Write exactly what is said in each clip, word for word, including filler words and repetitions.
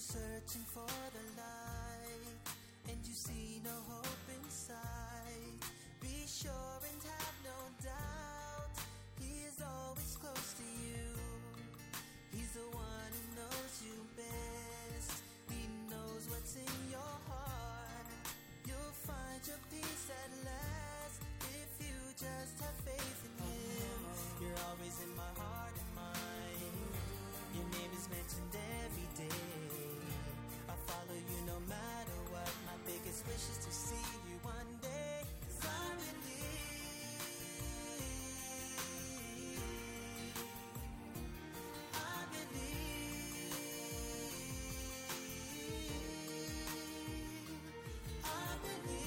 searching for the light and you see no hope inside, be sure and have no doubt, he is always close to you. He's the one who knows you best. He knows what's in your heart. You'll find your peace at last if you just have faith in him. You're always in my heart and mind. Your name is mentioned every day. I'll follow you no matter what. My biggest wish is to see you one day. 'Cause I believe, I believe, I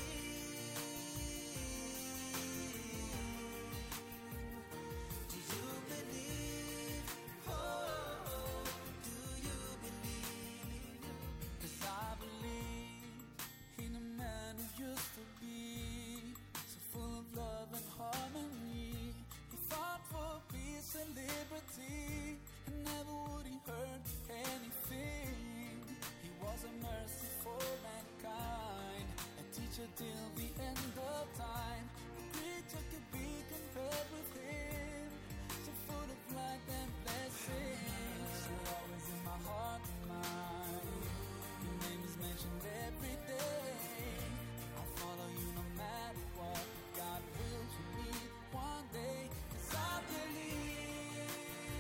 believe. Do you believe? Oh, do you believe? 'Cause I believe in a man who used to be so full of love and harmony. He fought for peace and liberty, and never would he hurt anything. He was a mercy for mankind, a teacher till the end of time. A creature could be compared with him, so full of light and blessings. You're always in my heart and mind. Your name is mentioned every day. I'll follow you no matter what. God wills for me one day. 'Cause I believe,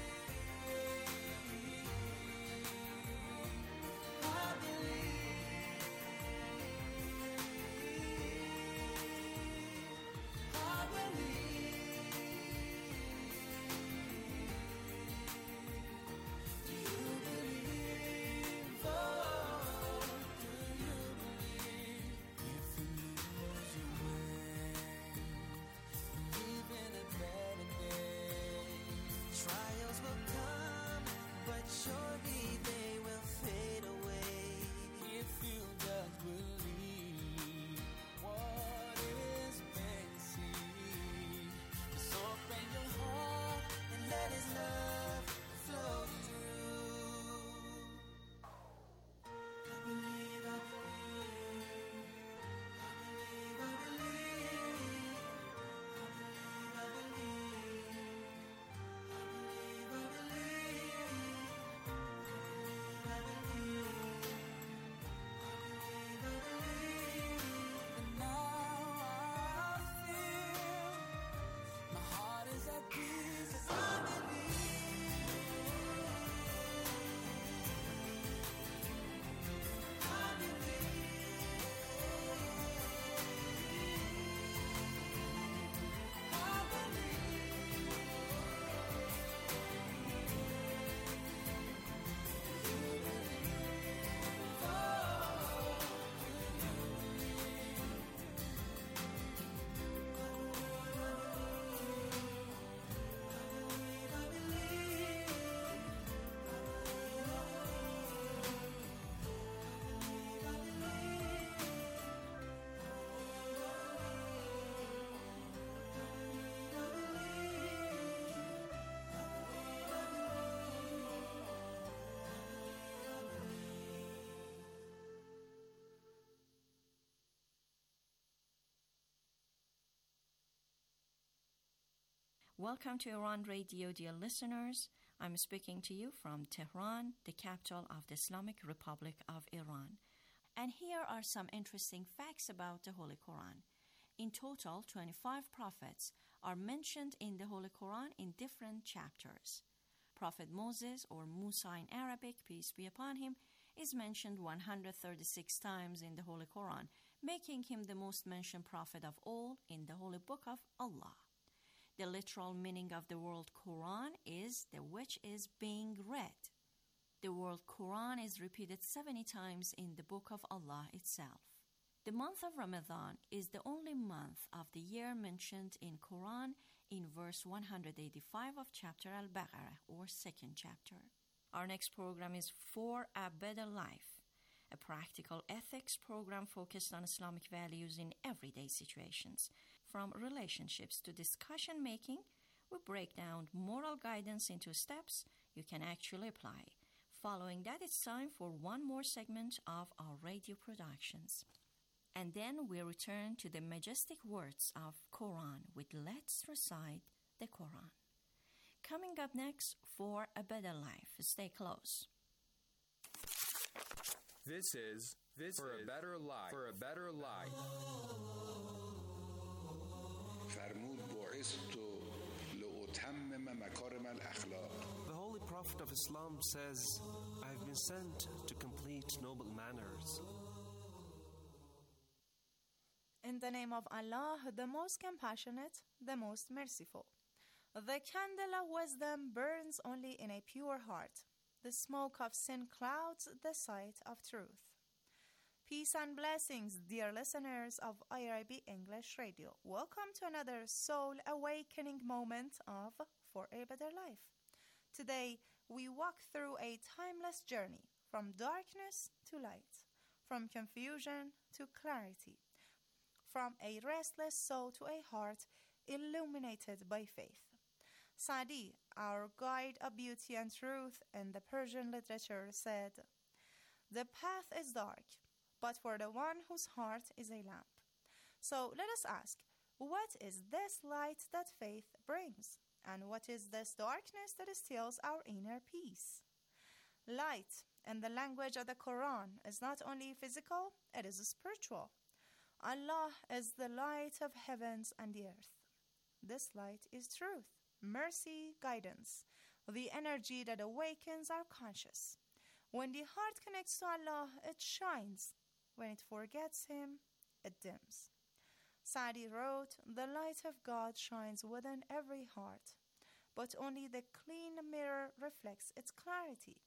I believe, I believe. Do you believe? Oh, do you believe? If you lose your way, live in a better day. Trials will come, but surely they will fade away. If you just believe what is basic, just open your heart And let his love flow through. I believe, I believe, I believe, I believe, I believe, I believe, I believe, I believe, I believe, I believe. And now I feel my heart is at peace. I believe, I believe, I Welcome to Iran Radio, dear listeners. I'm speaking to you from Tehran, the capital of the Islamic Republic of Iran. And here are some interesting facts about the Holy Quran. In total, twenty-five prophets are mentioned in the Holy Quran in different chapters. Prophet Moses, or Musa in Arabic, peace be upon him, is mentioned one hundred thirty-six times in the Holy Quran, making him the most mentioned prophet of all in the Holy Book of Allah. The literal meaning of the word Quran is the which is being read. The word Quran is repeated seventy times in the Book of Allah itself. The month of Ramadan is the only month of the year mentioned in Quran in verse one hundred eighty-five of chapter Al-Baqarah, or second chapter. Our next program is For a Better Life, a practical ethics program focused on Islamic values in everyday situations. From relationships to discussion making, we break down moral guidance into steps you can actually apply. Following that, it's time for one more segment of our radio productions. And then we return to the majestic words of Quran with Let's Recite the Quran. Coming up next for A Better Life. Stay close. This is this for is a better life. For a better life. فرمود بعثت لأتمم مكارم الأخلاق. The Holy Prophet of Islam says, I have been sent to complete noble manners. In the name of Allah, the most compassionate, the most merciful. The candle of wisdom burns only in a pure heart. The smoke of sin clouds the sight of truth. Peace and blessings, dear listeners of I R I B English Radio. Welcome to another soul-awakening moment of For a Better Life. Today, we walk through a timeless journey from darkness to light, from confusion to clarity, from a restless soul to a heart illuminated by faith. Sa'di, our guide of beauty and truth in the Persian literature, said, "The path is dark, but for the one whose heart is a lamp." So let us ask, what is this light that faith brings? And what is this darkness that steals our inner peace? Light, in the language of the Quran, is not only physical, it is spiritual. Allah is the light of heavens and the earth. This light is truth, mercy, guidance, the energy that awakens our conscience. When the heart connects to Allah, it shines. When it forgets Him, it dims. Sa'di wrote, "The light of God shines within every heart, but only the clean mirror reflects its clarity."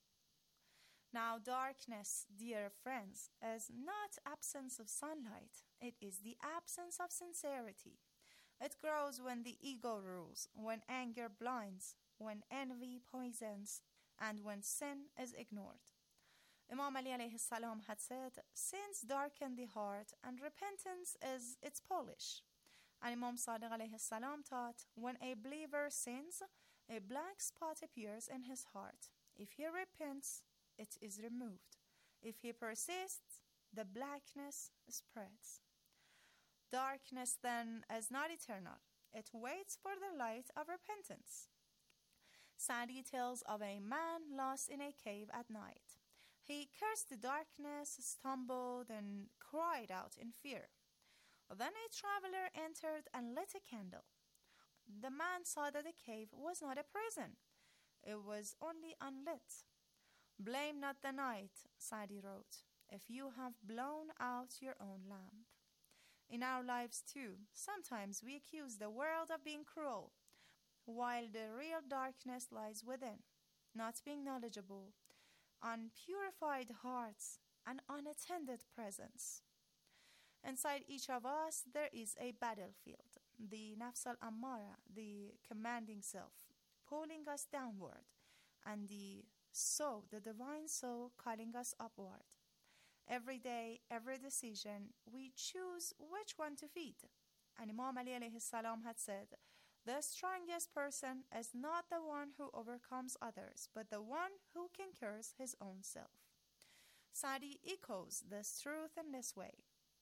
Now, darkness, dear friends, is not absence of sunlight. It is the absence of sincerity. It grows when the ego rules, when anger blinds, when envy poisons, and when sin is ignored. Imam Ali alayhi salam had said, "Sins darken the heart, and repentance is its polish." And Imam Sadiq alayhi salam taught, when a believer sins, a black spot appears in his heart. If he repents, it is removed. If he persists, the blackness spreads. Darkness, then, is not eternal. It waits for the light of repentance. Sa'di tells of a man lost in a cave at night. He cursed the darkness, stumbled, and cried out in fear. Then a traveler entered and lit a candle. The man saw that the cave was not a prison. It was only unlit. "Blame not the night," Sa'di wrote, "if you have blown out your own lamp." In our lives too, sometimes we accuse the world of being cruel, while the real darkness lies within, not being knowledgeable, unpurified hearts, and unattended presence. Inside each of us, there is a battlefield, the nafs al-ammara, the commanding self, pulling us downward, and the soul, the divine soul, calling us upward. Every day, every decision, we choose which one to feed. And Imam Ali alayhi salam had said, "The strongest person is not the one who overcomes others, but the one who conquers his own self." Sa'di echoes this truth in this way.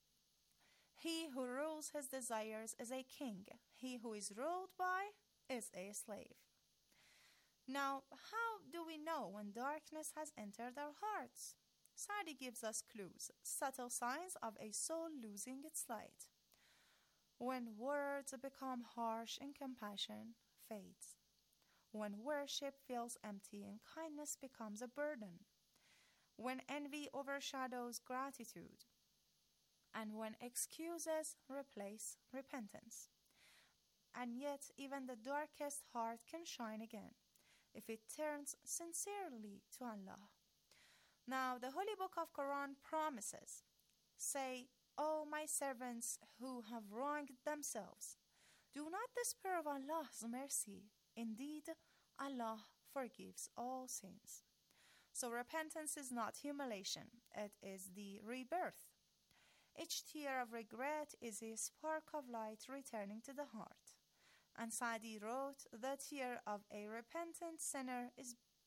"He who rules his desires is a king. He who is ruled by is a slave." Now, how do we know when darkness has entered our hearts? Sa'di gives us clues, subtle signs of a soul losing its light. When words become harsh and compassion fades. When worship feels empty and kindness becomes a burden. When envy overshadows gratitude. And when excuses replace repentance. And yet, even the darkest heart can shine again if it turns sincerely to Allah. Now, the Holy Book of Quran promises, "Say, O my servants who have wronged themselves, do not despair of Allah's mercy. Indeed, Allah forgives all sins." So repentance is not humiliation, it is the rebirth. Each tear of regret is a spark of light returning to the heart. And Sa'di wrote, "The tear of a repentant sinner is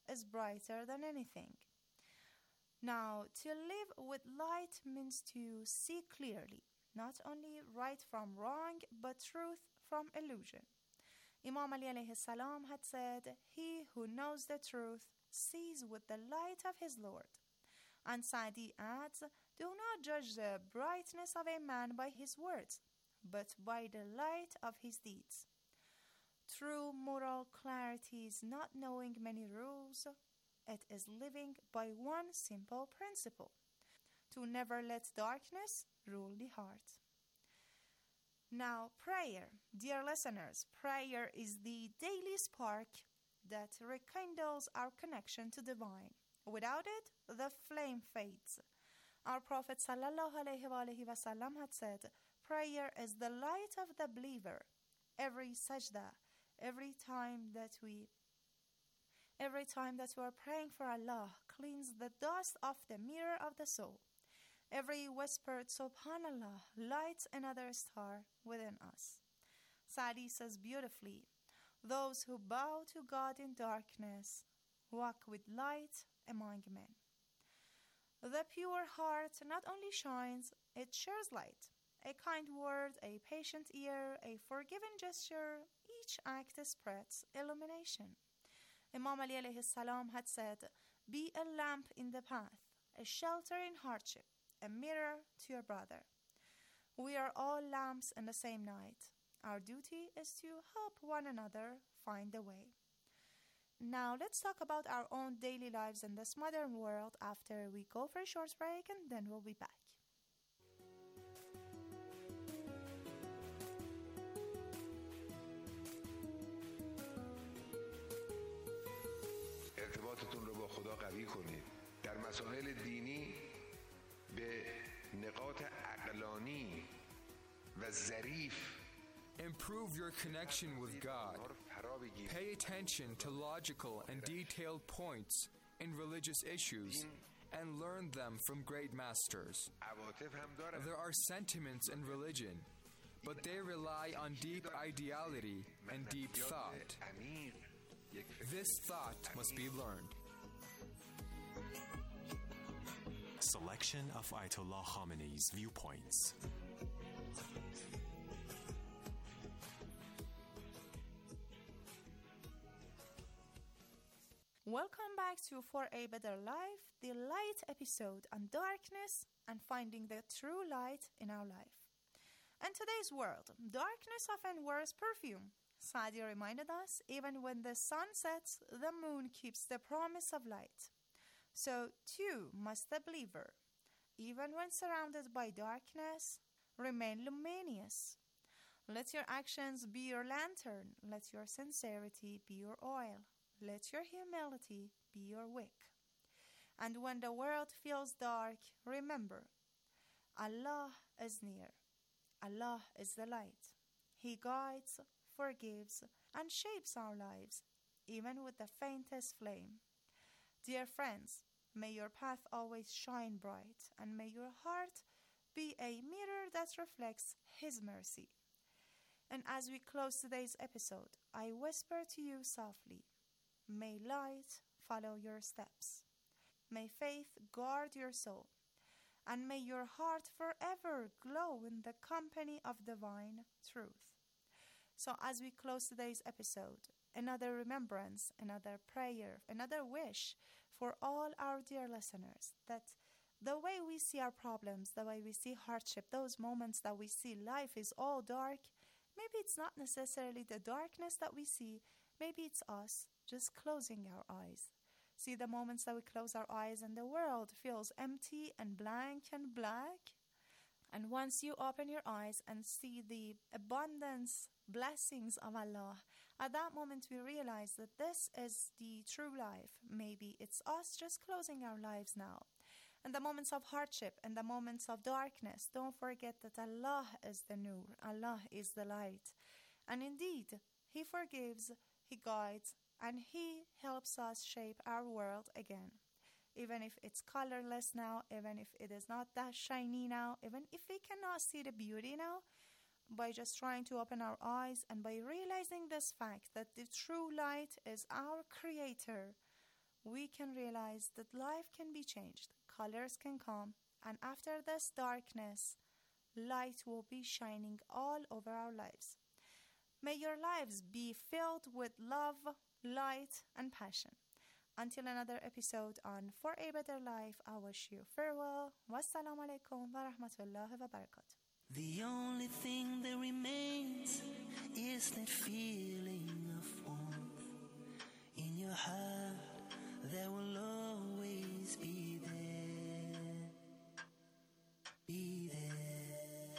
is brighter than anything. Now, to live with light means to see clearly, not only right from wrong, but truth from illusion. Imam Ali alayhi salam had said, "He who knows the truth sees with the light of his Lord." And Sa'di adds, "Do not judge the brightness of a man by his words, but by the light of his deeds." True moral clarity is not knowing many rules. It is living by one simple principle: to never let darkness rule the heart. Now, prayer. Dear listeners, prayer is the daily spark that rekindles our connection to divine. Without it, the flame fades. Our Prophet sallallahu alaihi wasallam had said, "Prayer is the light of the believer." Every sajda, every time that we every time that we are praying for Allah, cleans the dust off the mirror of the soul. Every whispered subhanallah lights another star within us. Sa'di says beautifully, "Those who bow to God in darkness walk with light among men." The pure heart not only shines, it shares light. A kind word, a patient ear, a forgiving gesture, each act spreads illumination. Imam Ali alayhi salam had said, "Be a lamp in the path, a shelter in hardship, a mirror to your brother." We are all lamps in the same night. Our duty is to help one another find the way. Now let's talk about our own daily lives in this modern world after we go for a short break, and then we'll be back. ارتباطتون رو با خدا قوی کنید. در مسائل دینی به نقاط عقلانی و ظریف Improve your connection with God. Pay attention to logical and detailed points in religious issues and learn them from great masters. There are sentiments in religion, but they rely on deep ideality and deep thought. This thought must be learned. Selection of Ayatollah Khamenei's viewpoints. Welcome back to For a Better Life, the light episode on darkness and finding the true light in our life. In today's world, darkness often wears perfume. Sa'di reminded us, even when the sun sets, the moon keeps the promise of light. So too must the believer, even when surrounded by darkness, remain luminous. Let your actions be your lantern. Let your sincerity be your oil. Let your humility be your wick. And when the world feels dark, remember, Allah is near. Allah is the light. He guides, forgives, and shapes our lives, even with the faintest flame. Dear friends, may your path always shine bright, and may your heart be a mirror that reflects His mercy. And as we close today's episode, I whisper to you softly, may light follow your steps. May faith guard your soul. And may your heart forever glow in the company of divine truth. So as we close today's episode, another remembrance, another prayer, another wish for all our dear listeners, that the way we see our problems, the way we see hardship, those moments that we see life is all dark, maybe it's not necessarily the darkness that we see, maybe it's us just closing our eyes. See the moments that we close our eyes and the world feels empty and blank and black. And once you open your eyes and see the abundance, blessings of Allah, at that moment we realize that this is the true life. Maybe it's us just closing our lives now. In the moments of hardship and the moments of darkness, don't forget that Allah is the Nur, Allah is the light. And indeed, He forgives, He guides, and He helps us shape our world again. Even if it's colorless now, even if it is not that shiny now, even if we cannot see the beauty now, by just trying to open our eyes and by realizing this fact that the true light is our Creator, we can realize that life can be changed, colors can come, and after this darkness, light will be shining all over our lives. May your lives be filled with love, light, and passion. Until another episode on For a Better Life, I wish you farewell. Wassalamu alaikum wa rahmatullahi wa barakatuh. The only thing that remains is that feeling of warmth in your heart that will always be there, be there.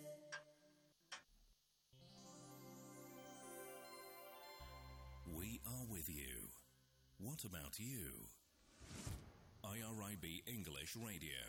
We are with you. What about you? I R I B English Radio.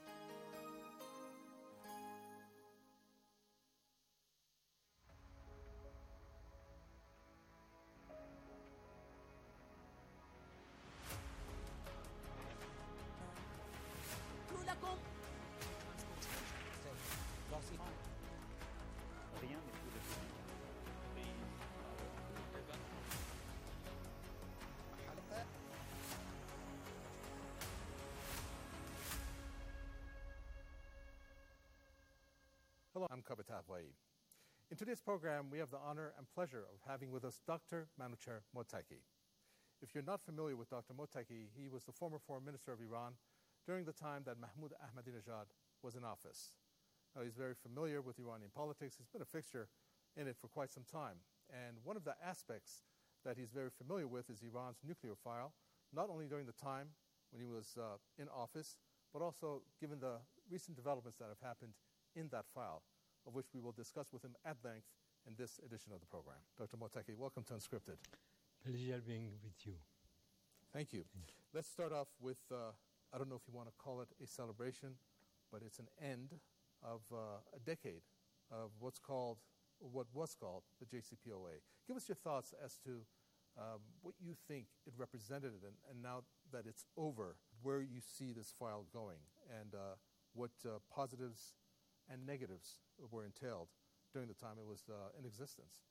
Hello, I'm Kavitav Waid. In today's program, we have the honor and pleasure of having with us Doctor Manucher Mottaki. If you're not familiar with Doctor Mottaki, he was the former foreign minister of Iran during the time that Mahmoud Ahmadinejad was in office. Now, he's very familiar with Iranian politics. He's been a fixture in it for quite some time. And one of the aspects that he's very familiar with is Iran's nuclear file, not only during the time when he was uh, in office, but also given the recent developments that have happened in that file, of which we will discuss with him at length in this edition of the program. Doctor Mottaki, welcome to Unscripted. Pleasure being with you. Thank you. Thank you. Let's start off with, uh, I don't know if you want to call it a celebration, but it's an end of uh, a decade of what's called, what was called the J C P O A. Give us your thoughts as to um, what you think it represented, and, and now that it's over, where you see this file going, and uh, what uh, positives and negatives were entailed during the time it was uh, in existence.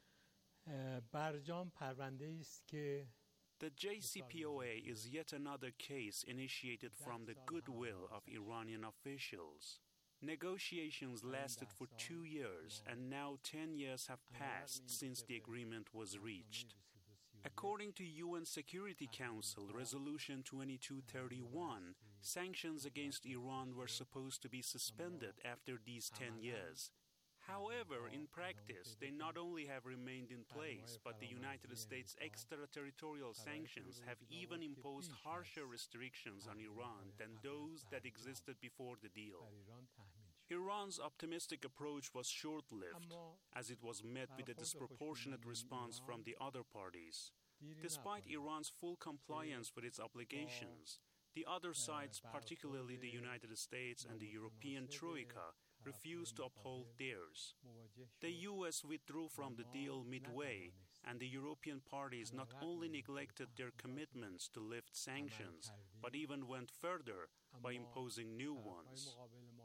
The J C P O A is yet another case initiated from the goodwill of Iranian officials. Negotiations lasted for two years, and now ten years have passed since the agreement was reached. According to U N Security Council Resolution twenty-two thirty-one, sanctions against Iran were supposed to be suspended after these ten years. However, in practice, they not only have remained in place, but the United States' extraterritorial sanctions have even imposed harsher restrictions on Iran than those that existed before the deal. Iran's optimistic approach was short-lived, as it was met with a disproportionate response from the other parties. Despite Iran's full compliance with its obligations, the other sides, particularly the United States and the European Troika, refused to uphold theirs. The U S withdrew from the deal midway, and the European parties not only neglected their commitments to lift sanctions, but even went further by imposing new ones.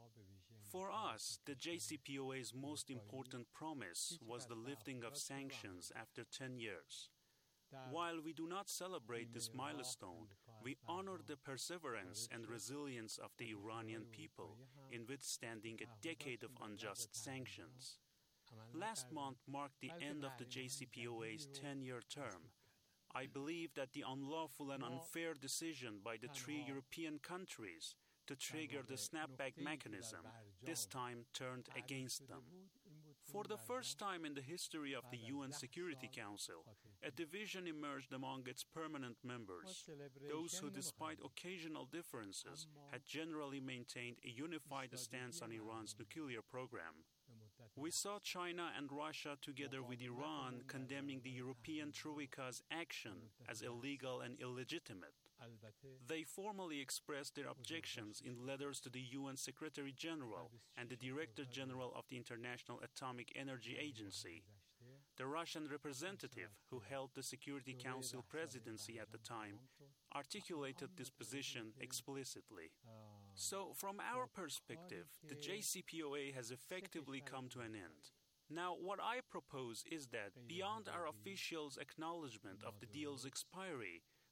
For us, the J C P O A's most important promise was the lifting of sanctions after ten years. While we do not celebrate this milestone, we honor the perseverance and resilience of the Iranian people in withstanding a decade of unjust sanctions. Last month marked the end of the J C P O A's ten-year term. I believe that the unlawful and unfair decision by the three European countries to trigger the snapback mechanism this time turned against them. For the first time in the history of the U N Security Council, a division emerged among its permanent members, those who, despite occasional differences, had generally maintained a unified stance on Iran's nuclear program. We saw China and Russia, together with Iran, condemning the European Troika's action as illegal and illegitimate. They formally expressed their objections in letters to the U N Secretary General and the Director General of the International Atomic Energy Agency. The Russian representative, who held the Security Council presidency at the time, articulated this position explicitly. So, from our perspective, the J C P O A has effectively come to an end. Now, what I propose is that, beyond our officials' acknowledgement of the deal's expiry,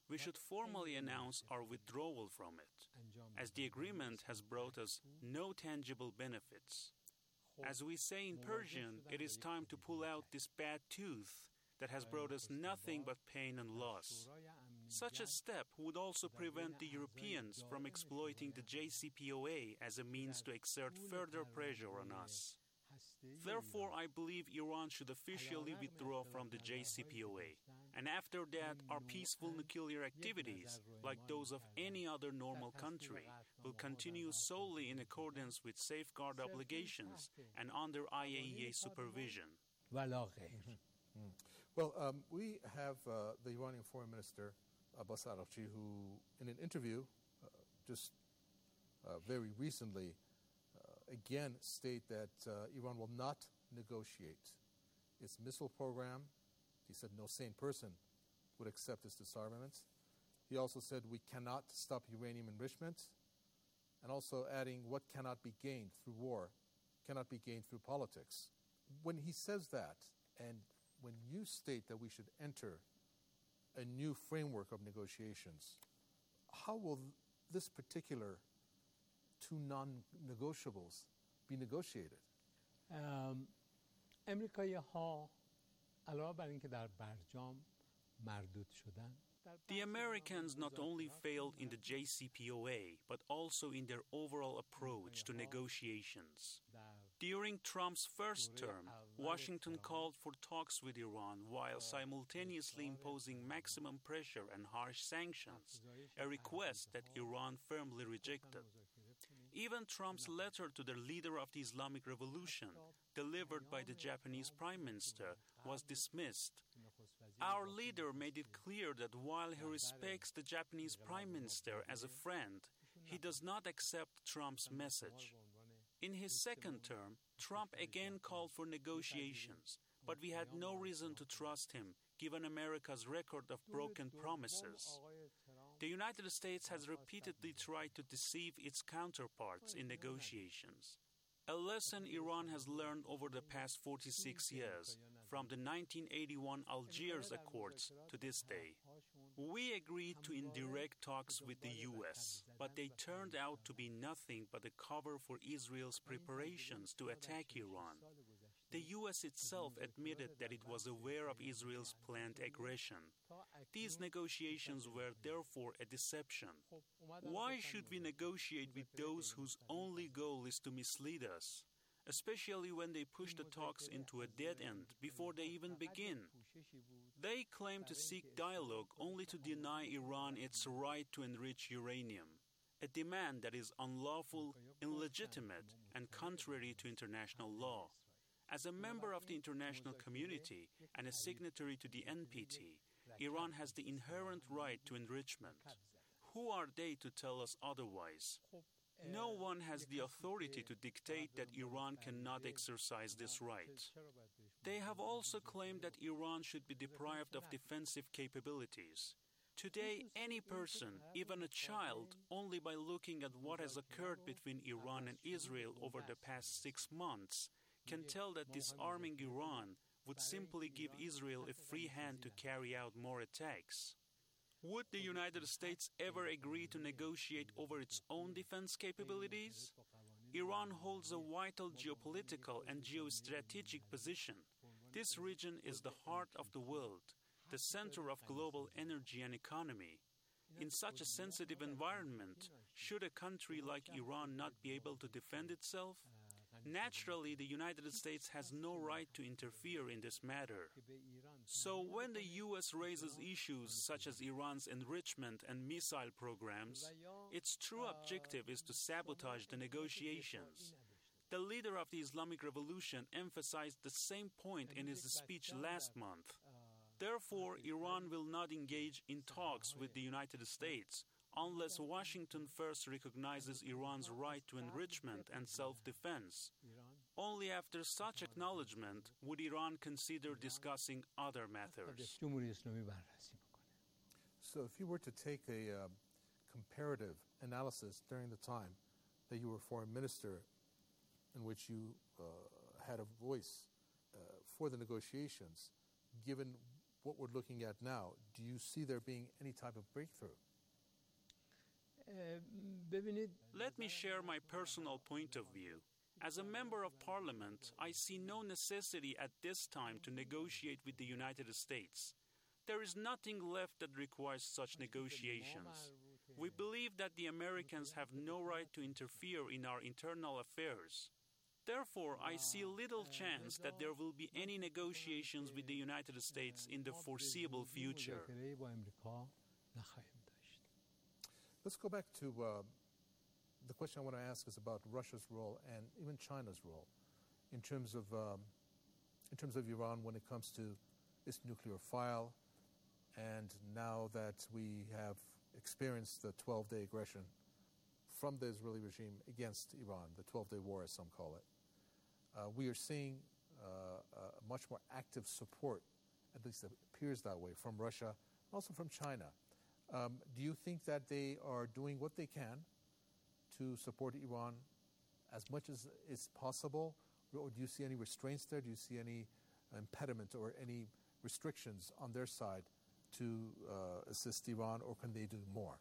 we should formally announce our withdrawal from it, as the agreement has brought us no tangible benefits. As we say in Persian, it is time to pull out this bad tooth that has brought us nothing but pain and loss. Such a step would also prevent the Europeans from exploiting the J C P O A as a means to exert further pressure on us. Therefore, I believe Iran should officially withdraw from the J C P O A, and after that, our peaceful nuclear activities, like those of any other normal country, will continue solely in accordance with safeguard obligations and under I A E A supervision. Well, um, we have uh, the Iranian Foreign Minister, Abbas Araghchi, who, in an interview uh, just uh, very recently, uh, again state that uh, Iran will not negotiate its missile program. He said no sane person would accept its disarmament. He also said we cannot stop uranium enrichment, and also adding what cannot be gained through war cannot be gained through politics. When he says that, and when you state that we should enter a new framework of negotiations, how will this particular two non-negotiables be negotiated? امریکایی ها علاوه بر اینکه در برجام مردود شدن The Americans not only failed in the J C P O A, but also in their overall approach to negotiations. During Trump's first term, Washington called for talks with Iran while simultaneously imposing maximum pressure and harsh sanctions, a request that Iran firmly rejected. Even Trump's letter to the leader of the Islamic Revolution, delivered by the Japanese Prime Minister, was dismissed. Our leader made it clear that while he respects the Japanese Prime Minister as a friend, he does not accept Trump's message. In his second term, Trump again called for negotiations, but we had no reason to trust him, given America's record of broken promises. The United States has repeatedly tried to deceive its counterparts in negotiations. A lesson Iran has learned over the past forty-six years, from the nineteen eighty-one Algiers Accords to this day. We agreed to indirect talks with the U S, but they turned out to be nothing but a cover for Israel's preparations to attack Iran. The U S itself admitted that it was aware of Israel's planned aggression. These negotiations were therefore a deception. Why should we negotiate with those whose only goal is to mislead us, especially when they push the talks into a dead end before they even begin? They claim to seek dialogue only to deny Iran its right to enrich uranium, a demand that is unlawful, illegitimate, and contrary to international law. As a member of the international community and a signatory to the N P T, Iran has the inherent right to enrichment. Who are they to tell us otherwise? No one has the authority to dictate that Iran cannot exercise this right. They have also claimed that Iran should be deprived of defensive capabilities. Today, any person, even a child, only by looking at what has occurred between Iran and Israel over the past six months, can tell that disarming Iran would simply give Israel a free hand to carry out more attacks. Would the United States ever agree to negotiate over its own defense capabilities? Iran holds a vital geopolitical and geostrategic position. This region is the heart of the world, the center of global energy and economy. In such a sensitive environment, should a country like Iran not be able to defend itself? Naturally, the United States has no right to interfere in this matter. So when the U S raises issues such as Iran's enrichment and missile programs, its true objective is to sabotage the negotiations. The leader of the Islamic Revolution emphasized the same point in his speech last month. Therefore, Iran will not engage in talks with the United States unless Washington first recognizes Iran's right to enrichment and self-defense. Only after such acknowledgement would Iran consider discussing other matters. So if you were to take a uh, comparative analysis during the time that you were foreign minister, in which you uh, had a voice uh, for the negotiations, given what we're looking at now, do you see there being any type of breakthrough? Let me share my personal point of view. As a member of parliament, I see no necessity at this time to negotiate with the United States. There is nothing left that requires such negotiations. We believe that the Americans have no right to interfere in our internal affairs. Therefore, I see little chance that there will be any negotiations with the United States in the foreseeable future. Let's go back to uh, the question I want to ask is about Russia's role and even China's role in terms of um, in terms of Iran when it comes to its nuclear file, and now that we have experienced the twelve-day aggression from the Israeli regime against Iran, the twelve-day war as some call it, uh, we are seeing uh, a much more active support, at least it appears that way, from Russia, also from China. Um, do you think that they are doing what they can to support Iran as much as is possible, or do you see any restraints there? Do you see any impediment or any restrictions on their side to uh, assist Iran, or can they do more?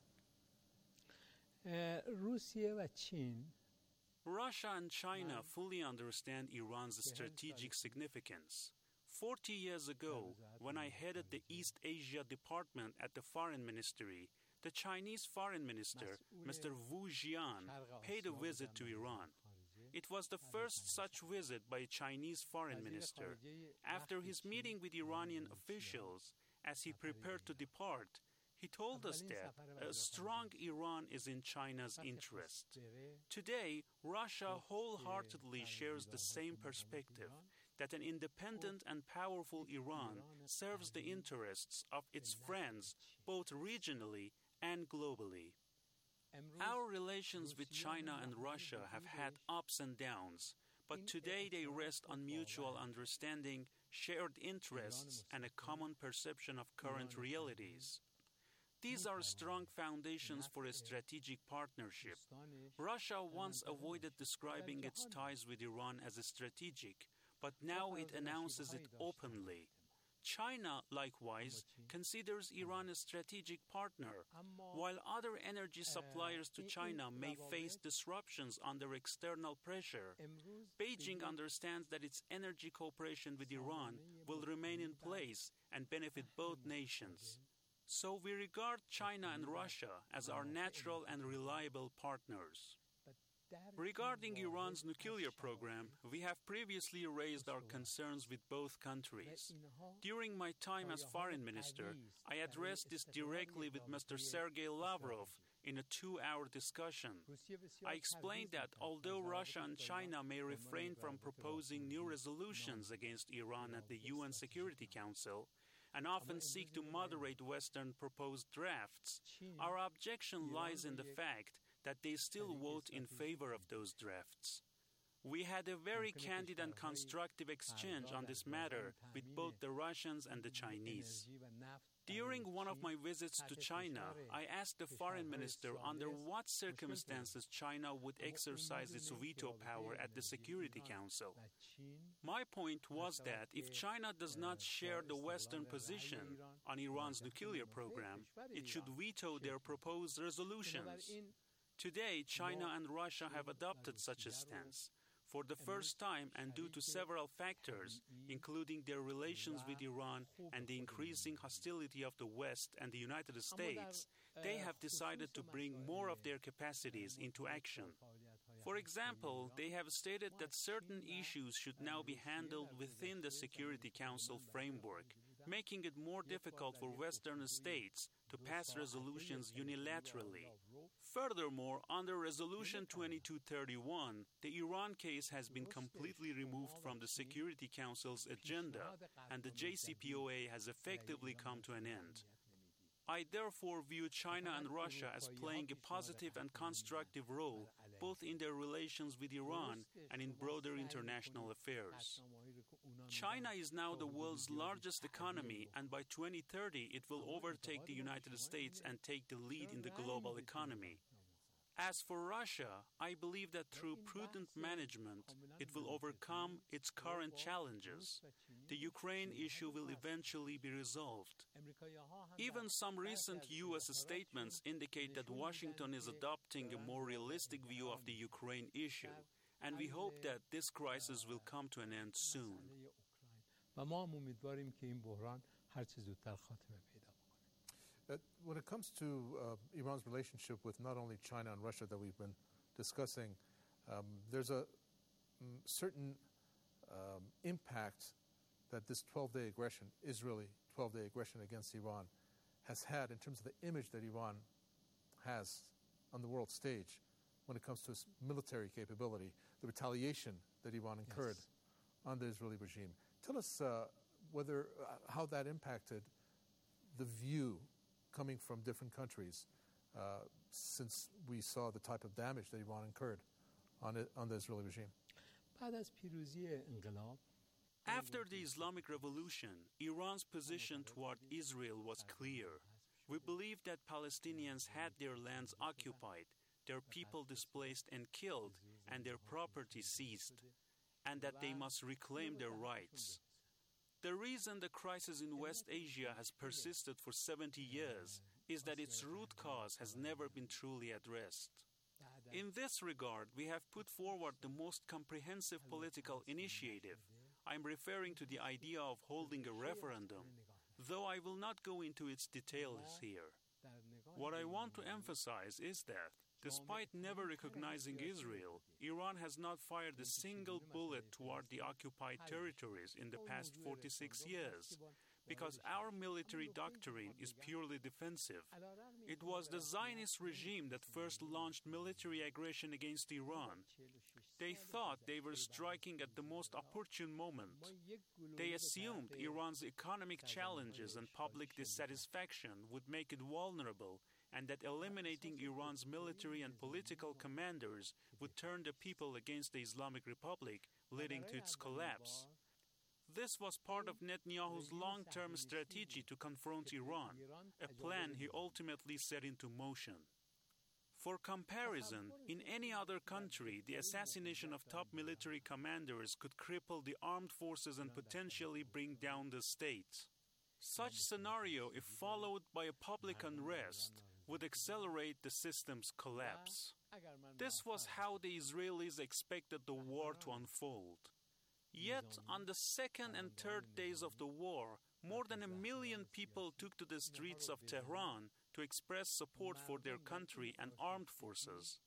Russia and China fully understand Iran's strategic significance. Forty years ago, when I headed the East Asia Department at the Foreign Ministry, the Chinese Foreign Minister, Mister Wu Jian, paid a visit to Iran. It was the first such visit by a Chinese Foreign Minister. After his meeting with Iranian officials, as he prepared to depart, he told us that a strong Iran is in China's interest. Today, Russia wholeheartedly shares the same perspective, that an independent and powerful Iran serves the interests of its friends, both regionally and globally. Our relations with China and Russia have had ups and downs, but today they rest on mutual understanding, shared interests, and a common perception of current realities. These are strong foundations for a strategic partnership. Russia once avoided describing its ties with Iran as strategic, but now it announces it openly. China, likewise, considers Iran a strategic partner. While other energy suppliers to China may face disruptions under external pressure, Beijing understands that its energy cooperation with Iran will remain in place and benefit both nations. So we regard China and Russia as our natural and reliable partners. Regarding Iran's nuclear program, we have previously raised our concerns with both countries. During my time as foreign minister, I addressed this directly with Mister Sergei Lavrov in a two-hour discussion. I explained that although Russia and China may refrain from proposing new resolutions against Iran at the U N Security Council, and often seek to moderate Western proposed drafts, our objection lies in the fact that they still vote in favor of those drafts. We had a very candid and constructive exchange on this matter with both the Russians and the Chinese. During one of my visits to China, I asked the foreign minister under what circumstances China would exercise its veto power at the Security Council. My point was that if China does not share the Western position on Iran's nuclear program, it should veto their proposed resolutions. Today, China and Russia have adopted such a stance. For the first time, and due to several factors, including their relations with Iran and the increasing hostility of the West and the United States, they have decided to bring more of their capacities into action. For example, they have stated that certain issues should now be handled within the Security Council framework, making it more difficult for Western states to pass resolutions unilaterally. Furthermore, under Resolution twenty-two thirty-one, the Iran case has been completely removed from the Security Council's agenda, and the J C P O A has effectively come to an end. I therefore view China and Russia as playing a positive and constructive role, both in their relations with Iran and in broader international affairs. China is now the world's largest economy, and by twenty thirty it will overtake the United States and take the lead in the global economy. As for Russia, I believe that through prudent management, it will overcome its current challenges. the Ukraine issue will eventually be resolved. Even some recent U S statements indicate that Washington is adopting a more realistic view of the Ukraine issue, and we hope that this crisis will come to an end soon. Uh, when it comes to uh, Iran's relationship with not only China and Russia that we've been discussing, um, there's a mm, certain um, impact that this twelve-day aggression, Israeli twelve-day aggression against Iran, has had in terms of the image that Iran has on the world stage when it comes to its military capability, the retaliation that Iran incurred yes. on the Israeli regime. Tell us uh, whether uh, how that impacted the view coming from different countries uh, since we saw the type of damage that Iran incurred on, it, on the Israeli regime. After the Islamic Revolution, Iran's position toward Israel was clear. We believed that Palestinians had their lands occupied, their people displaced and killed, and their property seized, and that they must reclaim their rights. The reason the crisis in West Asia has persisted for seventy years is that its root cause has never been truly addressed. In this regard, we have put forward the most comprehensive political initiative. I'm referring to the idea of holding a referendum, though I will not go into its details here. What I want to emphasize is that, despite never recognizing Israel, Iran has not fired a single bullet toward the occupied territories in the past forty-six years, because our military doctrine is purely defensive. It was the Zionist regime that first launched military aggression against Iran. They thought they were striking at the most opportune moment. They assumed Iran's economic challenges and public dissatisfaction would make it vulnerable, and that eliminating Iran's military and political commanders would turn the people against the Islamic Republic, leading to its collapse. This was part of Netanyahu's long-term strategy to confront Iran, a plan he ultimately set into motion. For comparison, in any other country, the assassination of top military commanders could cripple the armed forces and potentially bring down the state. Such scenario, if followed by a public unrest, would accelerate the system's collapse. This was how the Israelis expected the war to unfold. Yet, on the second and third days of the war, more than a million people took to the streets of Tehran to express support for their country and armed forces.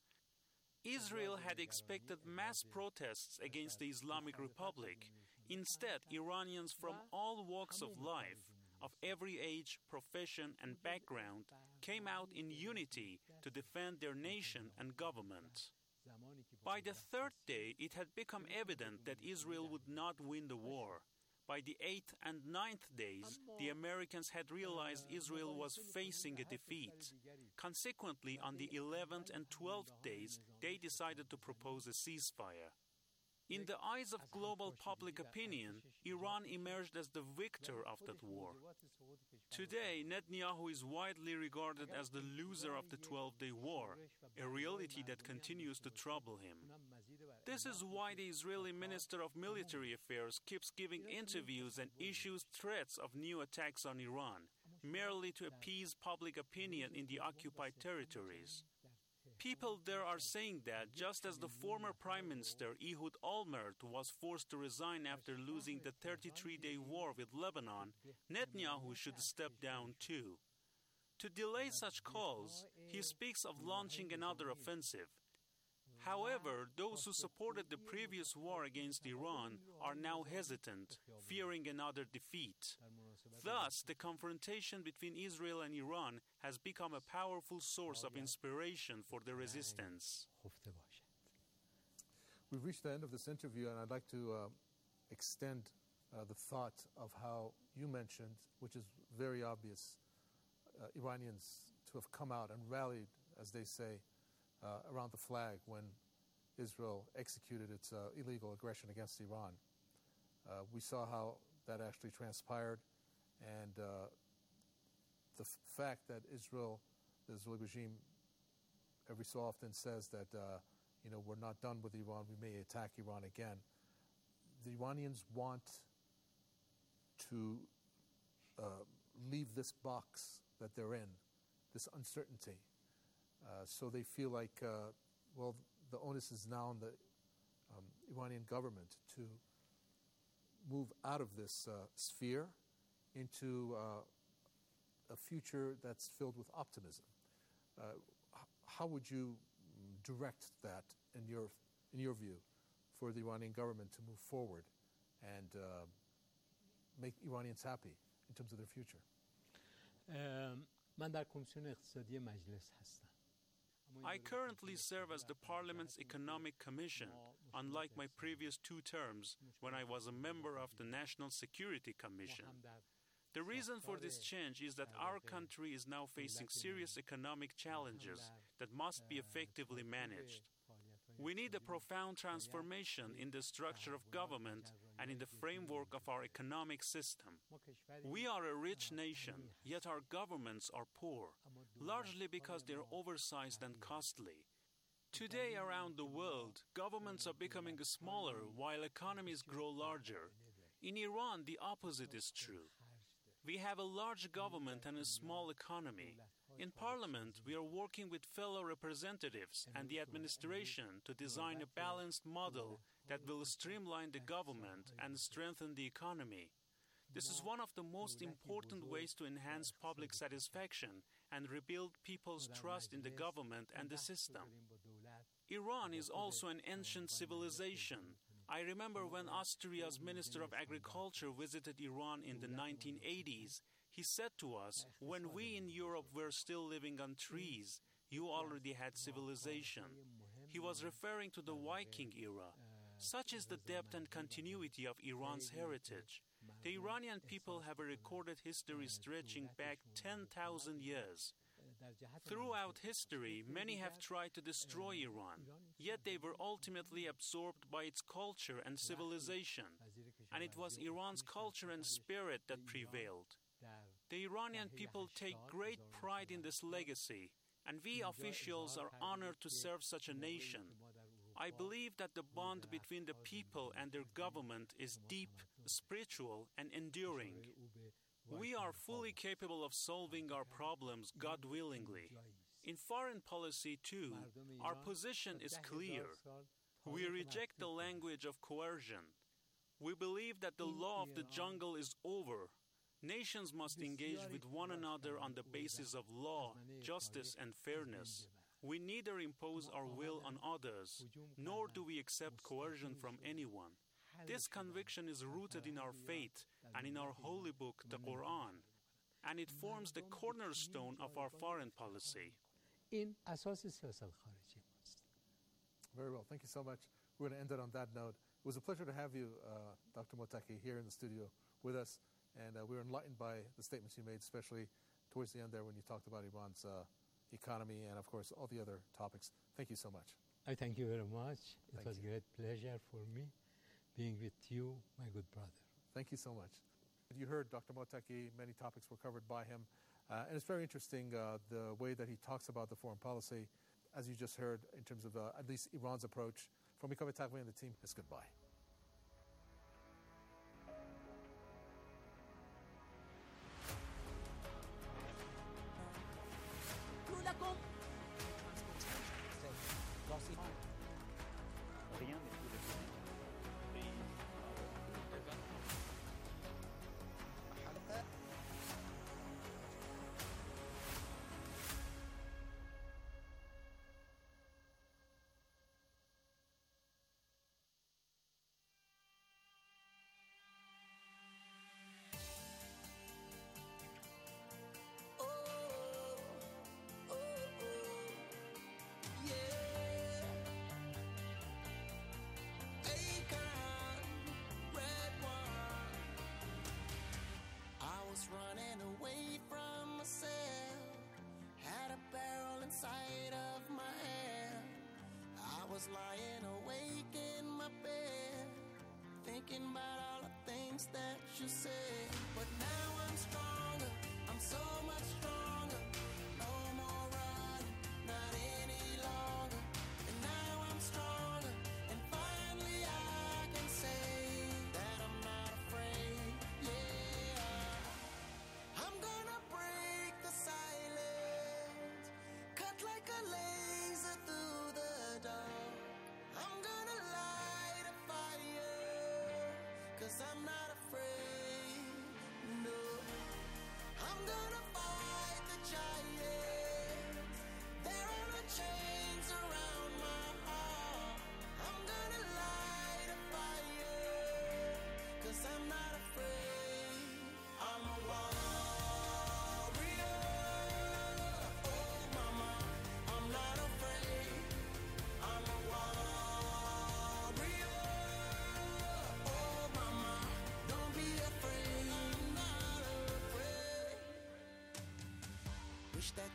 Israel had expected mass protests against the Islamic Republic. Instead, Iranians from all walks of life, of every age, profession, and background, came out in unity to defend their nation and government. By the third day, it had become evident that Israel would not win the war. By the eighth and ninth days, the Americans had realized Israel was facing a defeat. Consequently, on the eleventh and twelfth days, they decided to propose a ceasefire. In the eyes of global public opinion, Iran emerged as the victor of that war. Today, Netanyahu is widely regarded as the loser of the twelve-day war, a reality that continues to trouble him. This is why the Israeli Minister of Military Affairs keeps giving interviews and issues threats of new attacks on Iran, merely to appease public opinion in the occupied territories. People there are saying that just as the former Prime Minister Ehud Olmert was forced to resign after losing the thirty-three-day war with Lebanon, Netanyahu should step down too. To delay such calls, he speaks of launching another offensive. However, those who supported the previous war against Iran are now hesitant, fearing another defeat. Thus, the confrontation between Israel and Iran has become a powerful source of inspiration for the resistance. We've reached the end of this interview, and I'd like to uh, extend uh, the thought of how you mentioned, which is very obvious, uh, Iranians to have come out and rallied, as they say, uh, around the flag when Israel executed its uh, illegal aggression against Iran. Uh, we saw how that actually transpired, and uh, the f- fact that Israel, the Israeli regime, every so often says that, uh, you know, we're not done with Iran, we may attack Iran again. The Iranians want to uh, leave this box that they're in, this uncertainty. Uh, so they feel like, uh, well, the onus is now on the um, Iranian government to move out of this uh, sphere into uh, a future that's filled with optimism. Uh, h- how would you direct that, in your in your view, for the Iranian government to move forward and uh, make Iranians happy in terms of their future? من در کمیسیون اقتصادی مجلس هستم. I currently serve as the Parliament's Economic Commission, unlike my previous two terms when I was a member of the National Security Commission. The reason for this change is that our country is now facing serious economic challenges that must be effectively managed. We need a profound transformation in the structure of government and in the framework of our economic system. We are a rich nation, yet our governments are poor, largely because they're oversized and costly. Today around the world, governments are becoming smaller while economies grow larger. In Iran, the opposite is true. We have a large government and a small economy. In Parliament, we are working with fellow representatives and the administration to design a balanced model that will streamline the government and strengthen the economy. This is one of the most important ways to enhance public satisfaction and rebuild people's trust in the government and the system. Iran is also an ancient civilization. I remember when Austria's Minister of Agriculture visited Iran in the nineteen eighties, he said to us, when we in Europe were still living on trees, you already had civilization. He was referring to the Viking era. Such is the depth and continuity of Iran's heritage. The Iranian people have a recorded history stretching back ten thousand years. Throughout history, many have tried to destroy Iran, yet they were ultimately absorbed by its culture and civilization, and it was Iran's culture and spirit that prevailed. The Iranian people take great pride in this legacy, and we officials are honored to serve such a nation. I believe that the bond between the people and their government is deep, spiritual, and enduring. We are fully capable of solving our problems, God willingly. In foreign policy, too, our position is clear. We reject the language of coercion. We believe that the law of the jungle is over. Nations must engage with one another on the basis of law, justice, and fairness. We neither impose our will on others, nor do we accept coercion from anyone. This conviction is rooted in our faith and in our holy book, the Quran, and it forms the cornerstone of our foreign policy. Very well. Thank you so much. We're going to end it on that note. It was a pleasure to have you, uh, Doctor Mottaki, here in the studio with us, and uh, we were enlightened by the statements you made, especially towards the end there when you talked about Iran's uh, economy and, of course, all the other topics. Thank you so much. I thank you very much. It Thank was a you. great pleasure for me being with you, my good brother. Thank you so much. You heard Doctor Mottaki, many topics were covered by him, uh, and it's very interesting uh, the way that he talks about the foreign policy, as you just heard, in terms of uh, at least Iran's approach. From Mikhail Tagli and the team, it's goodbye. Running away from myself, had a barrel inside of my hand. I was lying awake in my bed, thinking about all the things that you said. But now I'm stronger, I'm so much stronger. No more running, not any longer. And now I'm stronger, and finally I can say that I'm not afraid. Yeah.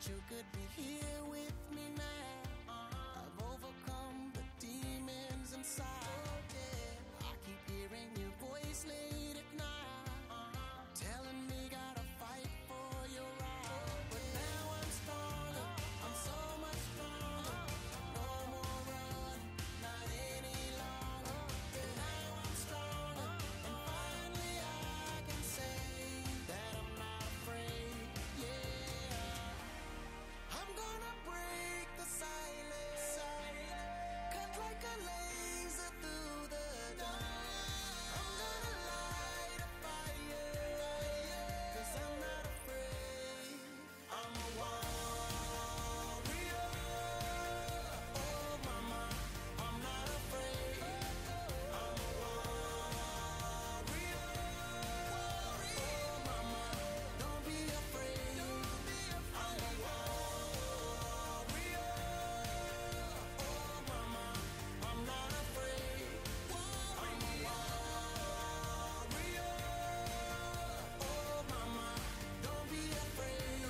you could be here with me now. I've overcome the demons inside. I keep hearing your voice late at night, telling me gotta fight for your right. But now I'm stronger, I'm so much stronger. No more running, not any longer. And now I'm stronger, and finally I can say that I'm not afraid. Yeah, I'm gonna break the silence, cut like a laser through the dark. I'm gonna light a fire, 'cause I'm not afraid. I'm a warrior. Oh mama, I'm not afraid. I'm a warrior. Oh mama, don't be afraid. I'm a warrior. Oh mama, I'm not afraid. I'm a warrior. Oh mama, don't be afraid.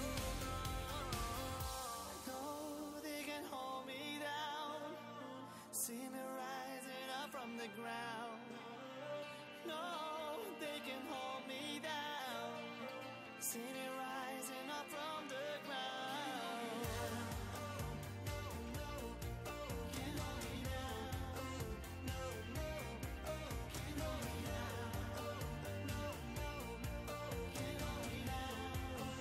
No, they can hold me down. See me rising up from the ground. No, they can hold me down. See me rising up from the ground. Can't hold me down. No, no, can't hold me down. No, no, can't hold me down.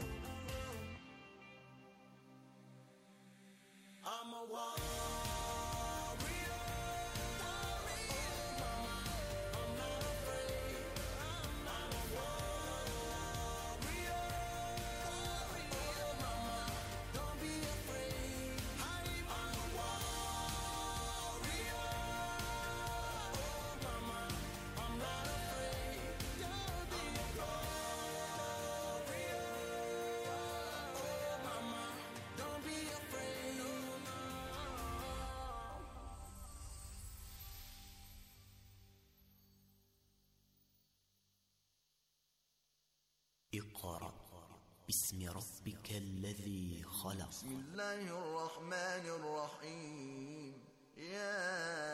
I'm a warrior. Oh mama, I'm not afraid. I'm a warrior. Oh mama, don't be afraid. I'm a warrior. Oh mama, I'm not afraid. Don't be warrior. Oh mama, don't be afraid. اقرأ باسم ربك الذي خلق. بسم الله الرحمن الرحيم. يا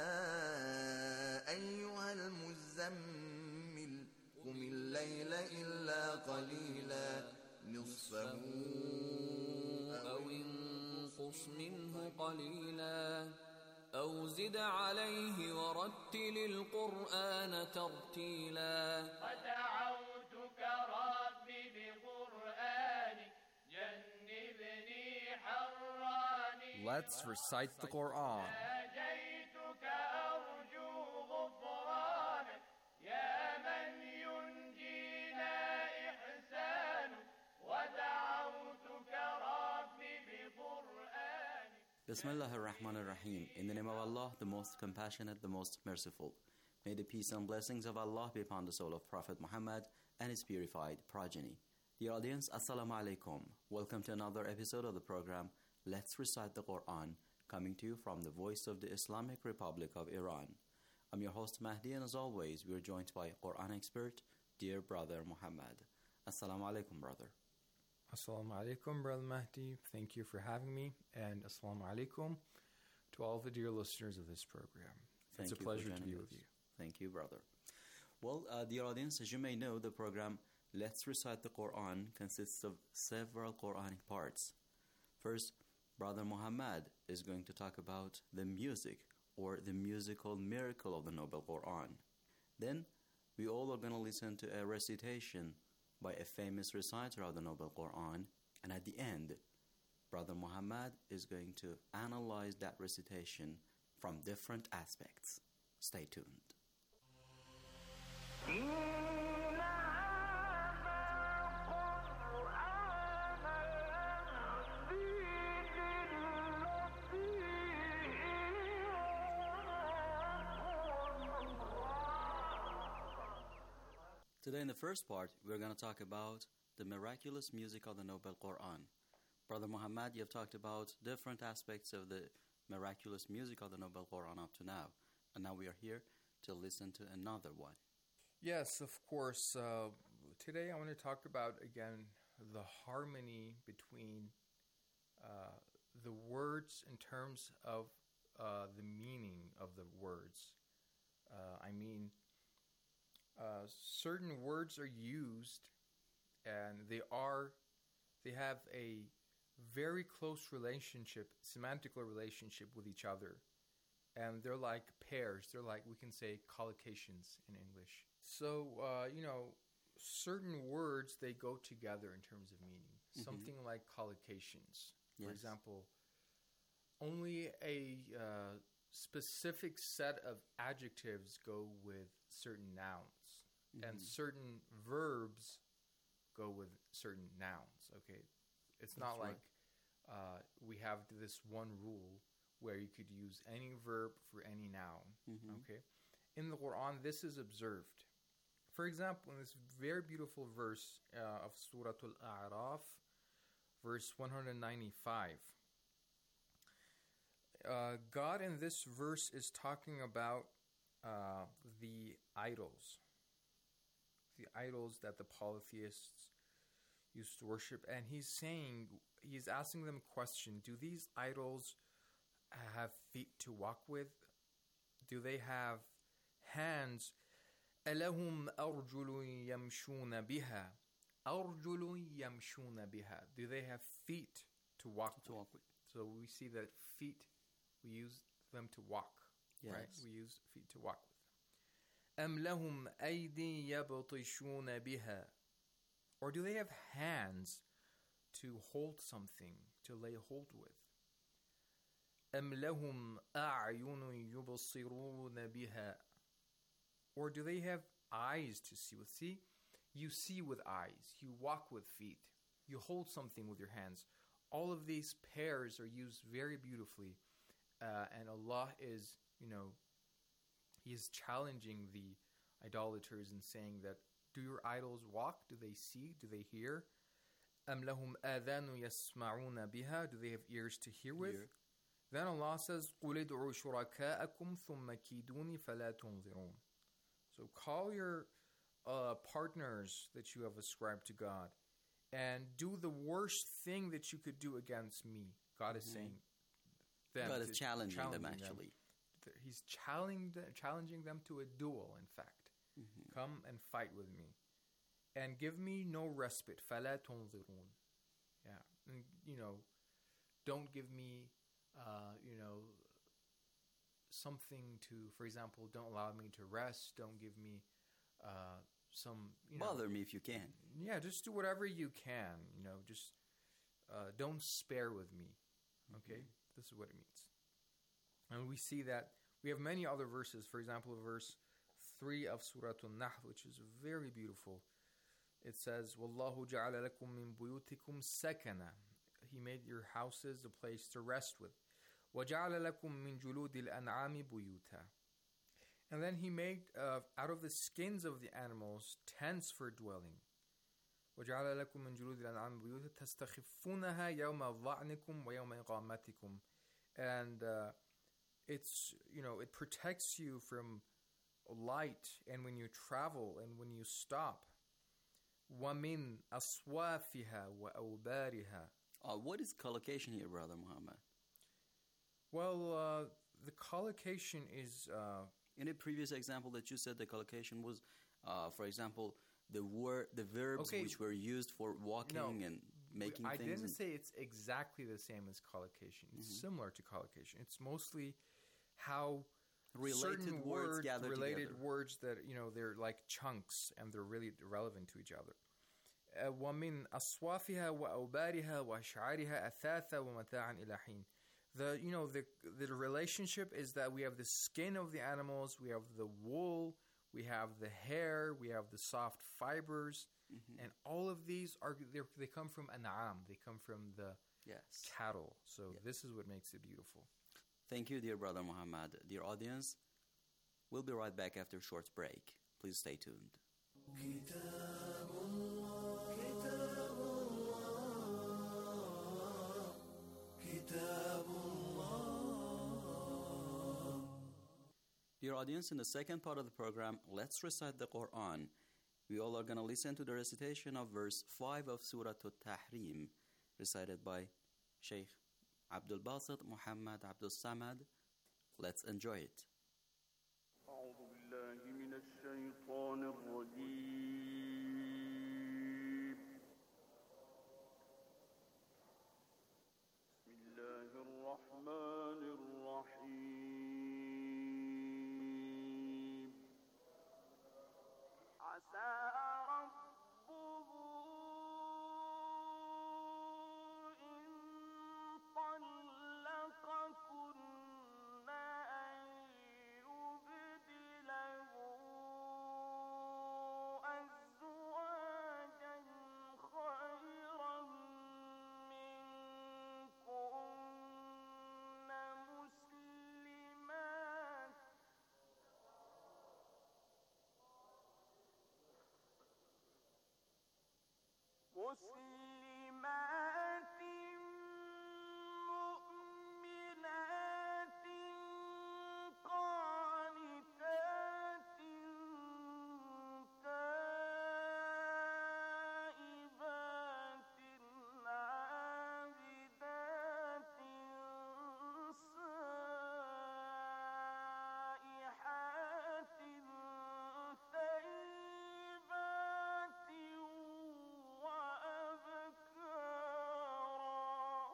أيها المزمل قم الليل إلا قليلا نصفه أو انقص منه قليلا أو زد عليه ورتل القرآن ترتيلا ودعوتك ربي بقرآنك جنبني حراني. Let's recite the Quran. ناجيتك أرجو غفرانك يا من ينجينا إحسانك. ودعوتك ربي بقرآنك. Bismillah ar-Rahman ar-Rahim. In the name of Allah, the most compassionate, the most merciful. May the peace and blessings of Allah be upon the soul of Prophet Muhammad and his purified progeny. Dear audience, Assalamu alaikum. Welcome to another episode of the program Let's Recite the Quran, coming to you from the voice of the Islamic Republic of Iran. I'm your host Mahdi, and as always, we are joined by Quran expert, dear brother Muhammad. Assalamu alaikum, brother. Assalamu alaikum, Brother Mahdi. Thank you for having me, and assalamu alaikum to all the dear listeners of this program. Thank it's a you for pleasure to be joining with us. you. Thank you, brother. Well, uh, dear audience, as you may know, the program Let's Recite the Quran consists of several Quranic parts. First, Brother Muhammad is going to talk about the music or the musical miracle of the Noble Quran. Then, we all are going to listen to a recitation by a famous reciter of the Noble Quran, and at the end, Brother Muhammad is going to analyze that recitation from different aspects. Stay tuned. Today in the first part, we're going to talk about the miraculous music of the Noble Quran. Brother Muhammad, you have talked about different aspects of the miraculous music of the Noble Quran up to now. And now we are here to listen to another one. Yes, of course. Uh, today I want to talk about, again, the harmony between uh, the words in terms of uh, the meaning of the words. Uh, I mean, uh, certain words are used, and they are, they have a very close relationship, semantical relationship with each other. And they're like pairs. They're like, we can say, collocations in English. So, uh, you know, certain words, they go together in terms of meaning. Mm-hmm. Something like collocations. For yes. example, only a uh, specific set of adjectives go with certain nouns. Mm-hmm. And certain verbs go with certain nouns, okay? It's That's not right. like uh, we have this one rule where you could use any verb for any noun, mm-hmm. okay? In the Quran, this is observed. For example, in this very beautiful verse uh, of Surah Al-A'raf, verse one ninety-five, uh, God in this verse is talking about uh, the idols, the idols that the polytheists used to worship, and he's saying, he's asking them a question, do these idols have feet to walk with? Do they have hands? أَلَهُمْ أَرْجُلٌ يَمْشُونَ بِهَا أَرْجُلٌ يَمْشُونَ بِهَا. Do they have feet to walk to walk with? So we see that feet, we use them to walk, yes. right? We use feet to walk with. أَمْ لَهُمْ أَيْدٍ يَبْطِشُونَ بِهَا. Or do they have hands to hold something, to lay hold with? أَمْ لَهُمْ أَعْيُنٌ يُبْصِرُونَ بِهَا. Or do they have eyes to see with? See, you see with eyes, you walk with feet, you hold something with your hands. All of these pairs are used very beautifully, uh, and Allah is, you know, He is challenging the idolaters and saying that, do your idols walk? Do they see? Do they hear? أَمْ لَهُمْ آذَانُ يَسْمَعُونَ بِهَا. Do they have ears to hear with? Hear. Then Allah says, قُلِ ادْعُوا شُرَكَاءَكُمْ ثُمَّ كِيدُونِ فَلَا تُنظِرُونَ. So call your uh, partners that you have ascribed to God and do the worst thing that you could do against me. God is mm-hmm. saying them. God is challenging, challenging them, actually. Them. He's challenging, challenging them to a duel, in fact. Mm-hmm. Come and fight with me. And give me no respite. فَلَا تُنظِرُونَ. Yeah. And, you know, don't give me, uh, you know, something to, for example, don't allow me to rest. Don't give me uh, some, you know. Bother me if you can. Yeah, just do whatever you can. You know, just uh, don't spare with me. Okay? Mm-hmm. This is what it means. And we see that we have many other verses. For example, verse three of Surah Al-Nahl, which is very beautiful. It says, وَاللَّهُ جَعَلَ لَكُم مِّن بُيُوتِكُمْ سَكَنًا. He made your houses a place to rest with. وَجَعَلَ لَكُم مِّن جُلُودِ الْأَنْعَامِ بُيُوتًا. And then He made uh, out of the skins of the animals tents for dwelling. وَجَعَلَ لَكُم مِّن جُلُودِ الْأَنْعَامِ بُيُوتًا تَسْتَخِفُّونَهَا يَوْمَ ظَعْنِكُمْ وَيَوْمَ إِقَامَتِكُمْ. And uh, it's, you know, it protects you from light, and when you travel and when you stop. وَمِنْ أَصْوَافِهَا وَأَوْبَارِهَا. Uh, what is collocation here, Brother Muhammad? Well, uh, the collocation is... Uh, in a previous example that you said, the collocation was, uh, for example, the word, the verbs okay. which were used for walking no, and making I things. I didn't say it's exactly the same as collocation. It's mm-hmm. similar to collocation. It's mostly how... Related certain words, words gathered related together. words that, you know, they're like chunks and they're really relevant to each other. وَمِنْ أَصْوَافِهَا وَأَوْبَارِهَا وَأَشْعَارِهَا أَثَاثًا وَمَتَاعًا إِلَى حِينٍ. The, you know, the the relationship is that we have the skin of the animals, we have the wool, we have the hair, we have the soft fibers, mm-hmm. and all of these are they come from an'am, they come from the yes. cattle. So yes. this is what makes it beautiful. Thank you, dear Brother Muhammad. Dear audience, we'll be right back after a short break. Please stay tuned. Dear audience, in the second part of the program, let's recite the Quran. We all are going to listen to the recitation of verse five of Surah Al-Tahrim, recited by Sheikh Abdul Basit Muhammad Abdul Samad. Let's enjoy it. أعوذ بالله من الشيطان الرجيم بسم الله الرحمن الرحيم عسى ربه إن طلقكن أن يبدله أزواجا خيرا منكن مسلمات مسلمات مؤمنات قانتات تائبات عابدات سائحات ثيبات وأبكارا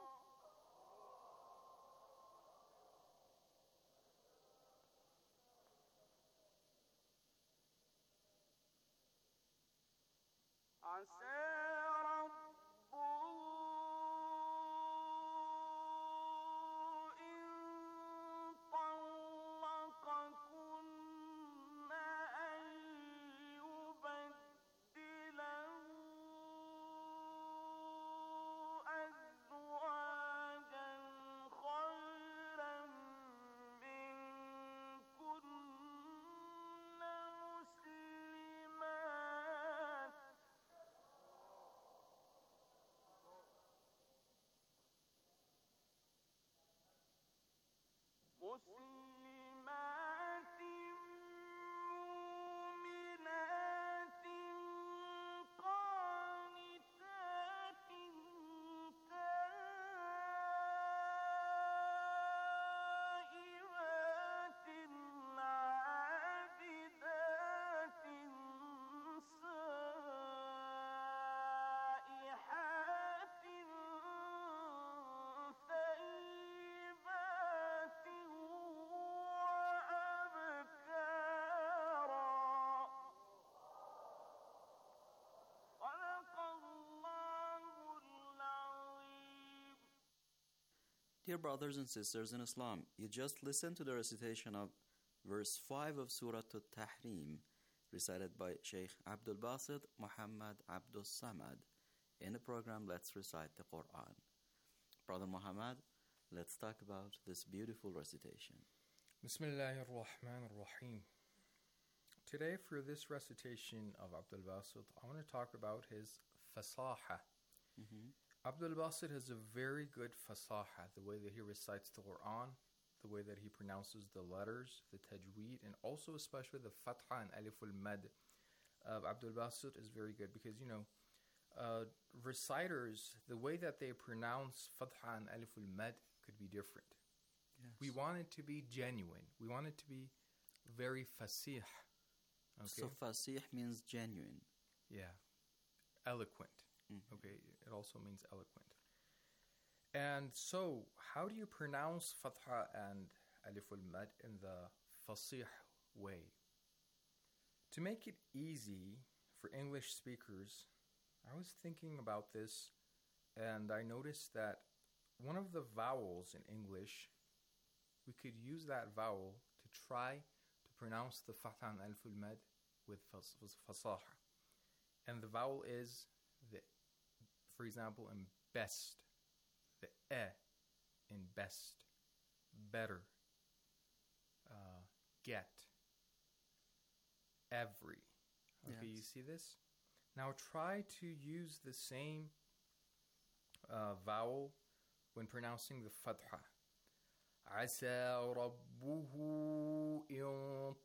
عسى ربه إن طلقكن أن يبدله أزواجا خيرا منكن مسلمات مسلمات مؤمنات قانتات تائبات عابدات سائحات ثيبات وأبكارا صدق الله العظيم. Dear brothers and sisters in Islam, you just listened to the recitation of verse five of Surah At-Tahrim, recited by Sheikh Abdul Basit Muhammad Abdul Samad in the program Let's Recite the Quran. Brother Muhammad, let's talk about this beautiful recitation. Bismillahir Rahmanir Rahim. Today, for this recitation of Abdul Basit, I want to talk about his fasaha. Mhm. Abdul Basit has a very good fasaha, the way that he recites the Quran, the way that he pronounces the letters, the tajweed, and also especially the fatha and alif al-mad of Abdul Basit is very good because, you know, uh, reciters, the way that they pronounce fatha and alif al-mad could be different. Yes. We want it to be genuine. We want it to be very fasih. Okay? So fasih means genuine. Yeah. Eloquent. Mhm. Okay, it also means eloquent. And so, how do you pronounce fatha and alif al-mad in the fasih way? To make it easy for English speakers, I was thinking about this and I noticed that one of the vowels in English, we could use that vowel to try to pronounce the fatha and alif al-mad with fas- fas- fasaha. And the vowel is the, for example, in best, the e in best, better, uh, get, every. Okay, you Yes. see this? Now try to use the same uh, vowel when pronouncing the fatha. عسى ربه إن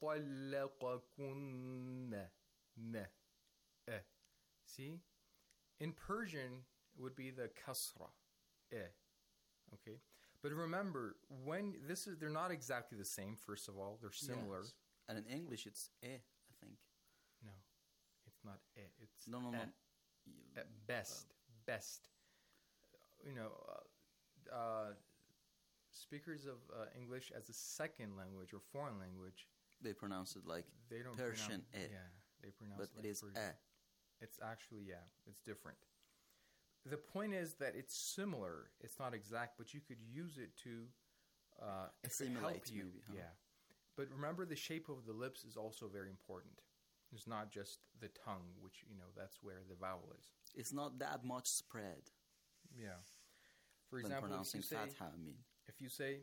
طلقكن ن eh. See? In Persian, it would be the kasra, eh. Okay, but remember, when this is, they're not exactly the same. First of all, they're similar. Yes. And in English, it's eh, I think. No, it's not eh. It's no, no, eh. no. At best, uh, best. You know, uh, uh, speakers of uh, English as a second language or foreign language, they pronounce it like they don't Persian pronounce, eh. Yeah, they pronounce but it like it is Persian. eh. It's actually, yeah, it's different. The point is that it's similar. It's not exact, but you could use it to uh, help you. Maybe, huh? Yeah. But remember, the shape of the lips is also very important. It's not just the tongue, which, you know, that's where the vowel is. It's not that much spread. Yeah. For when example, pronouncing if you say, fatha, I mean. If you say,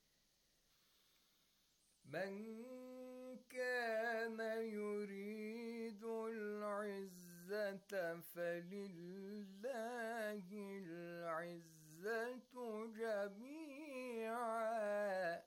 من كان يريد العزة فلله العزة جميعا.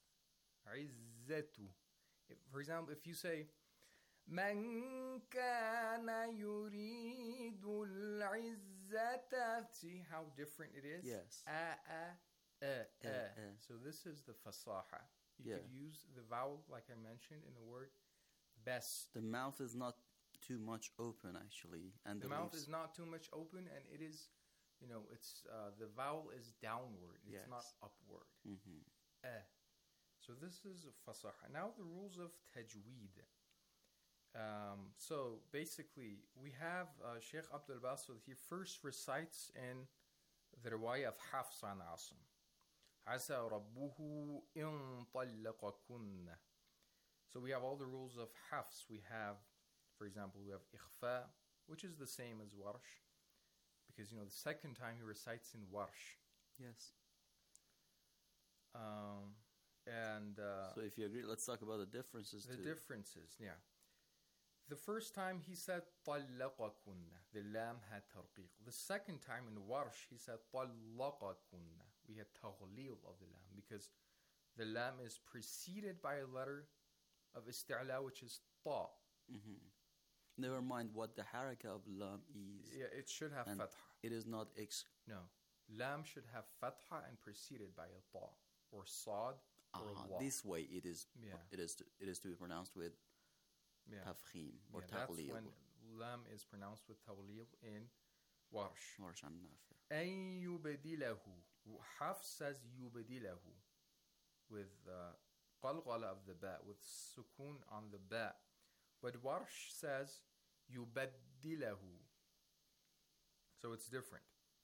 عزة. For example, if you say, من كان يريد العزة, see how different it is? Yes. A, a, a, a. A, a. So this is the fasaha. You Yeah. could use the vowel, like I mentioned, in the word best. The mouth is not too much open, actually, and The, the, mouth lips- is not too much open, and it is, you know, it's uh, the vowel is downward. It's Yes. not upward. Mhm. Eh. So this is fasaha. Now the rules of tajweed. Um, so basically, we have uh, Sheikh Abdul Basit. He first recites in the riwayah of Hafs an Asim. عسى ربه إن طلقكن. So we have all the rules of Hafs. We have, for example, we have إخفاء, which is the same as Warsh, because, you know, the second time he recites in Warsh. Yes. Um, and uh, So if you agree, let's talk about the differences. the too. differences, yeah. The first time he said طلقكن, the lam had tarqiq. The second time in Warsh he said طلقكن. We had taghleel of the lam because the lam is preceded by a letter of isti'la, which is ta. Mhm. Never mind what the haraka of lam is. Yeah, it should have And fatha. It is not ex. No, lam should have fatha and preceded by a ta or sad or Uh-huh. la. This way, it is. Yeah. It is. To, it is to be pronounced with Yeah. tafkhim or Yeah, that's taqleel. when lam is pronounced with taghleel in Warsh. Warsh and Nafi. أن يبدله. Hafs says يبدله with uh, qalqala of the ba, with sukun on the ba. But Warsh says يبدله. So it's different.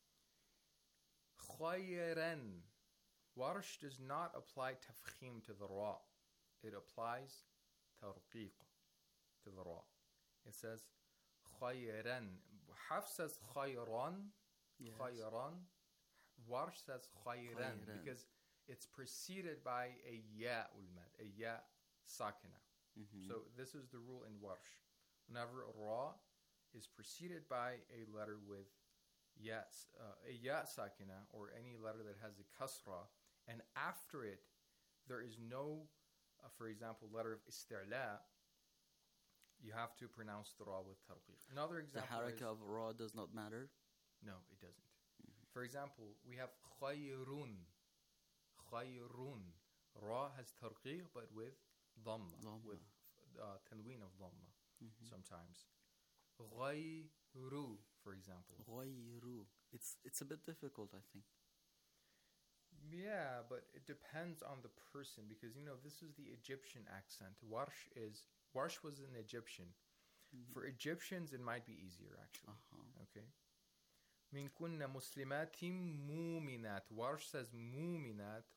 خيرا. Warsh does not apply tafkhim to the ra. It applies tarqiq to the ra. It says خيرا. Hafs says خيران. Yes. خيران. Warsh says khayran Khayran. because it's preceded by a ya ulmad, a ya sakina. Mhm. So this is the rule in Warsh. Whenever a ra is preceded by a letter with ya, uh, a ya sakina, or any letter that has a kasra, and after it there is no, uh, for example, letter of isti'la, you have to pronounce the ra with tarqiq. Another The example is, haraka of ra does not matter. no, it doesn't. For example, we have khayrun. Khayrun. Ra has tarqiq, but with dhamma, Dhamma. with uh, tanween of dhamma Mhm. sometimes. Ghayru, for example. Ghayru. It's it's a bit difficult, I think. Yeah, but it depends on the person because, you know, this is the Egyptian accent. Warsh is Warsh was an Egyptian. Mhm. For Egyptians, it might be easier actually. Uh-huh. Okay. من كن مسلمات مؤمنات. Warsh says مؤمنات.